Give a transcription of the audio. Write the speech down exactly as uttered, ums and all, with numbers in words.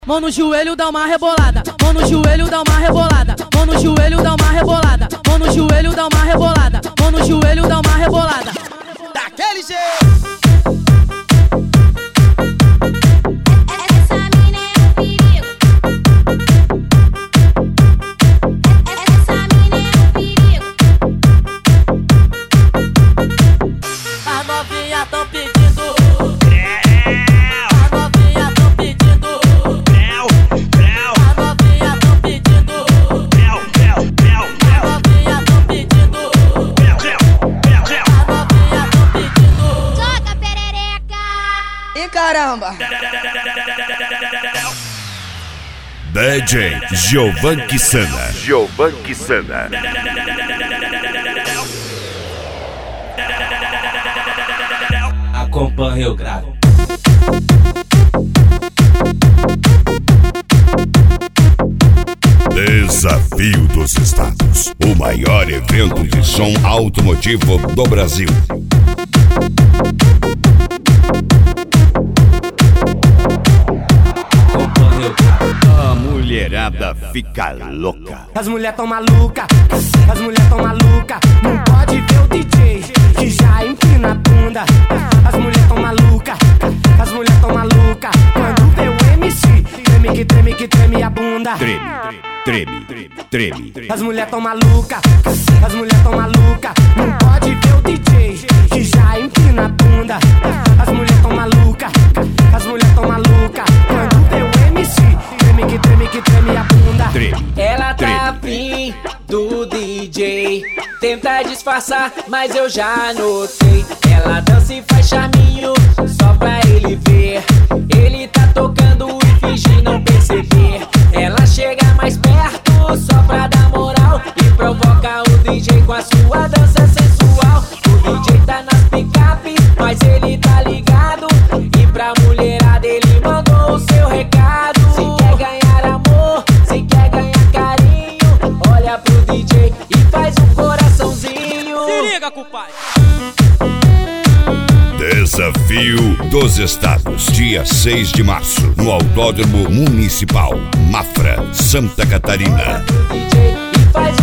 Mão no joelho, dá uma rebolada. Mão no joelho, dá uma rebolada. Mão no joelho, dá uma rebolada. Mão no joelho, dá uma rebolada. Mão no joelho, dá uma rebolada. Daquele jeito. Tão pedindo, as novinhas tão pedindo, as novinhas tão pedindo, as novinhas tão pedindo, as novinhas tão pedindo. Joga perereca! E caramba! D J Giovan Kisana. Giovan Kisana. Acompanhe o grave. Desafio dos Estados, o maior evento de som automotivo do Brasil. Acompanhe o grave. A mulherada fica louca. As mulher tão maluca, as mulher tão maluca. Não pode ver o D J que já empina a bunda. As mulher tão maluca, as mulher tão maluca. Quando vê o M C, treme que treme que treme a bunda. Treme, treme, treme, treme. As mulher tão maluca, as mulher tão maluca. Não pode ver o D J que já empina a bunda. As mulher tão maluca, as mulher tão maluca. Quando vê o M C, treme que treme que treme a bunda. Treme. Ela tá afim do D J, tenta disfarçar, mas eu já notei. Ela dança e faz charminho, só pra ele ver. Ele tá tocando e finge não perceber. Ela chega mais perto, só pra dar moral, e provoca o D J com a sua dança sensual. O D J tá nas picapes, mas ele tá ligado, e pra mulherada ele mandou o seu recado. Se quer ganhar amor, se quer ganhar carinho, olha pro D J e faz um coraçãozinho. Se liga, compadre. Desafio dos Estados, dia seis de março, no Autódromo Municipal, Mafra, Santa Catarina. Olha pro D J e faz